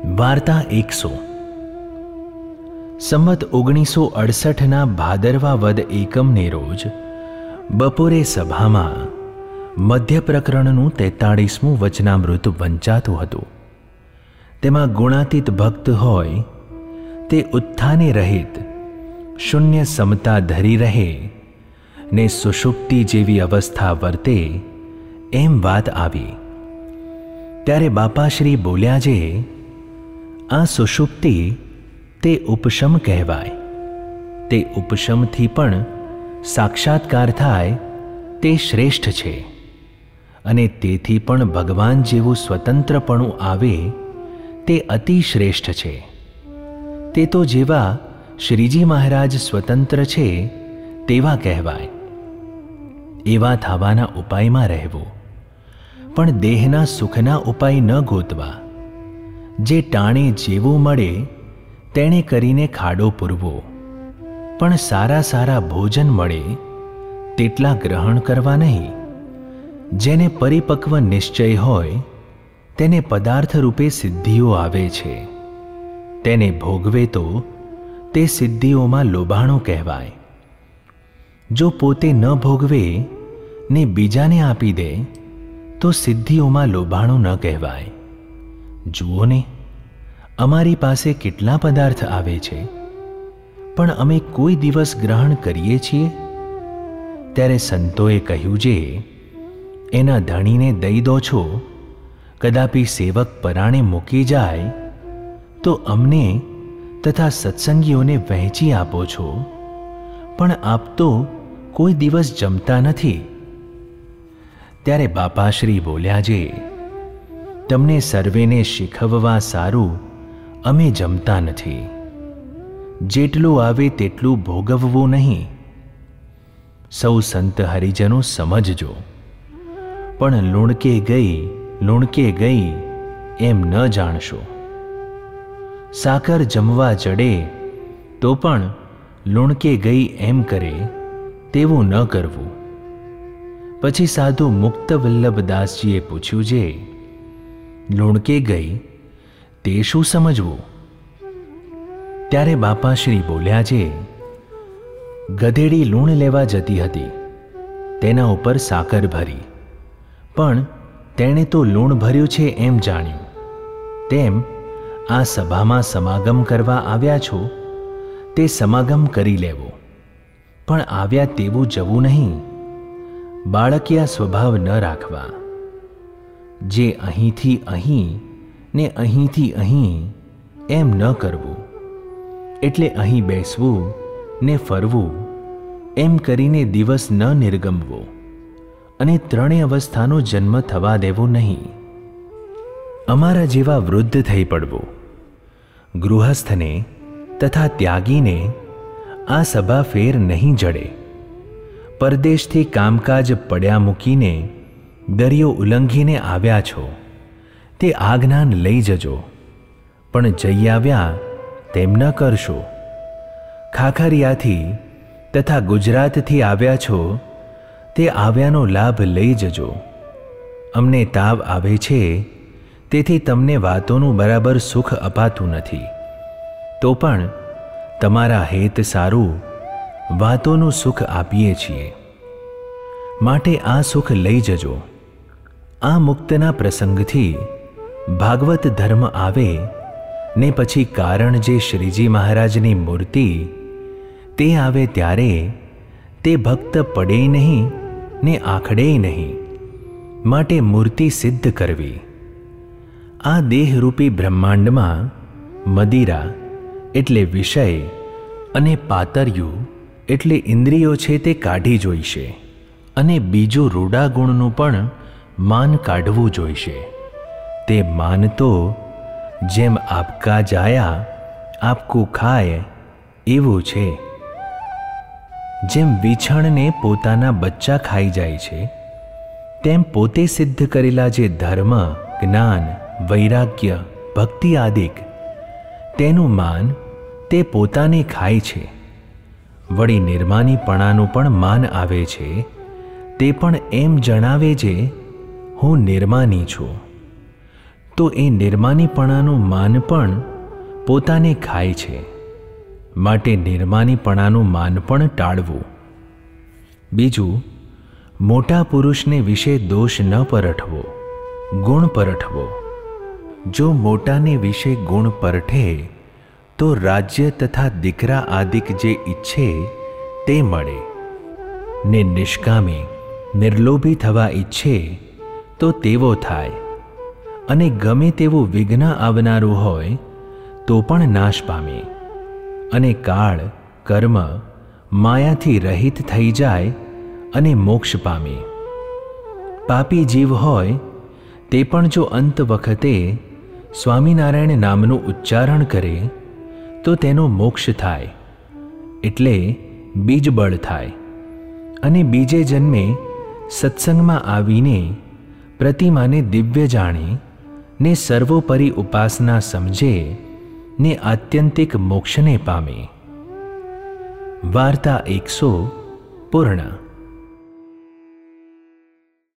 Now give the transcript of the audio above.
વાર્તા 100 સંવત 1968ના ભાદરવા વદ એકમને રોજ બપોરે સભામાં મધ્ય પ્રકરણનું 43મું વચનામૃત વંચાતું હતું. તેમાં ગુણાતીત ભક્ત હોય તે ઉત્થાને રહિત શૂન્ય સમતા ધરી રહે ને સુષુપ્તિ જેવી અવસ્થા વર્તે એમ વાત આવી. ત્યારે બાપાશ્રી બોલ્યા, જે આ સુષુપ્તિ તે ઉપશમ કહેવાય. તે ઉપશમથી પણ સાક્ષાત્કાર થાય તે શ્રેષ્ઠ છે, અને તેથી પણ ભગવાન જેવું સ્વતંત્રપણું આવે તે અતિ શ્રેષ્ઠ છે. તે તો જેવા શ્રીજી મહારાજ સ્વતંત્ર છે તેવા કહેવાય. એવા થવાના ઉપાયમાં રહેવું, પણ દેહના સુખના ઉપાય ન ગોતવા. જે ટાણે જેવું મળે તેણે કરીને ખાડો પૂરવો, પણ સારા સારા ભોજન મળે તેટલા ગ્રહણ કરવા નહીં. જેને પરિપક્વ નિશ્ચય હોય તેને પદાર્થ રૂપે સિદ્ધિઓ આવે છે, તેને ભોગવે તો તે સિદ્ધિઓમાં લોભાણો કહેવાય. જો પોતે ન ભોગવે ને બીજાને આપી દે તો સિદ્ધિઓમાં લોભાણું ન કહેવાય. જુઓ ને, અમારી પાસે કેટલા પદાર્થ આવે છે, પણ અમે કોઈ દિવસ ગ્રહણ કરીએ છીએ? ત્યારે સંતોએ કહ્યું, જે એના ધણીને દઈ દો છો, કદાપી સેવક પરાણે મૂકી જાય તો અમને તથા સત્સંગીઓને વહેંચી આપો છો, પણ આપ તો કોઈ દિવસ જમતા નથી. ત્યારે બાપાશ્રી બોલ્યા, જે તમને સર્વેને શીખવવા સારું અમે જમતા નથી. જેટલું આવે તેટલું ભોગવવું નહીં. સૌ સંત હરિજનો સમજજો, પણ લુણકે ગઈ એમ ન જાણશો. સાકર જમવા ચડે તો પણ લુણકે ગઈ એમ કરે તેવું ન કરવું. પછી સાધુ મુક્ત વલ્લભદાસજીએ પૂછ્યું, જે લુણકે ગઈ તે શું સમજવું? ત્યારે બાપાશ્રી બોલ્યા, જે ગધેડી લૂણ લેવા જતી હતી, તેના ઉપર સાકર ભરી, પણ તેણે તો લૂણ ભર્યું છે એમ જાણ્યું. તેમ આ સભામાં સમાગમ કરવા આવ્યા છો તે સમાગમ કરી લેવો, પણ આવ્યા તેવું જવું નહીં. બાળકિયા સ્વભાવ ન રાખવા. જે અહીંથી અહીં ને અહીંથી અહીં એમ ન કરવું. એટલે અહીં બેસવું ને ફરવું એમ કરીને દિવસ ન નિર્ગમવો, અને ત્રણેય અવસ્થાનો જન્મ થવા દેવો નહીં. અમારા જેવા વૃદ્ધ થઈ પડવું. ગૃહસ્થને તથા ત્યાગીને આ સભા ફેર નહીં જડે. પરદેશથી કામકાજ પડ્યા મૂકીને દરિયો ઉલ્લંઘીને આવ્યા છો તે આ જ્ઞાન લઈ જજો, પણ જઈ આવ્યા તેમ ન કરશો. ખાખરિયાથી તથા ગુજરાતથી આવ્યા છો તે આવ્યાનો લાભ લઈ જજો. અમને તાવ આવે છે તેથી તમને વાતોનું બરાબર સુખ અપાતું નથી, તો પણ તમારા હેત સારું વાતોનું સુખ આપીએ છીએ, માટે આ સુખ લઈ જજો. આ મુક્તના પ્રસંગથી ભાગવત ધર્મ આવે ને પછી કારણ જે શ્રીજી મહારાજની મૂર્તિ તે આવે ત્યારે તે ભક્ત પડે નહીં ને આખડે નહીં, માટે મૂર્તિ સિદ્ધ કરવી. આ દેહરૂપી બ્રહ્માંડમાં મદિરા એટલે વિષય અને પાતર્યું એટલે ઇન્દ્રિયો છે તે કાઢી જોઈશે, અને બીજું રૂડા ગુણનું પણ માન કાઢવું જોઈશે. તે માન તો જેમ આપકા જાયા આપકું ખાય એવું છે. જેમ વિછણને પોતાના બચ્ચા ખાઈ જાય છે, તેમ પોતે સિદ્ધ કરેલા જે ધર્મ, જ્ઞાન, વૈરાગ્ય, ભક્તિ આદિક તેનું માન તે પોતાને ખાય છે. વળી નિર્માનીપણાનું પણ માન આવે છે, તે પણ એમ જણાવે, જે હું નિર્માની છું. તો એ નિર્માનીપણાનું માન પણ પોતાને ખાય છે. માટે નિર્માનીપણાનું માન પણ ટાળવું. બીજું, મોટા પુરુષને વિશે દોષ ન પરઠવો, ગુણ પરઠવો. જો મોટાને વિશે ગુણ પરઠે તો રાજ્ય તથા દીકરા આદિક જે ઈચ્છે તે મળે, ને નિષ્કામી નિર્લોભી થવા ઈચ્છે તો તેવો થાય, અને ગમે તેવું વિઘ્ન આવનારું હોય તો પણ નાશ પામે, અને કાળ કર્મ માયાથી રહિત થઈ જાય અને મોક્ષ પામે. પાપી જીવ હોય તે પણ જો અંત વખતે સ્વામિનારાયણ નામનું ઉચ્ચારણ કરે તો તેનો મોક્ષ થાય, એટલે બીજબળ થાય, અને બીજે જન્મે સત્સંગમાં આવીને પ્રતિમાને દિવ્ય જાણે ને સર્વોપરી ઉપાસના સમજે ને આત્યંતિક મોક્ષને પામે. વાર્તા 100 પૂર્ણ.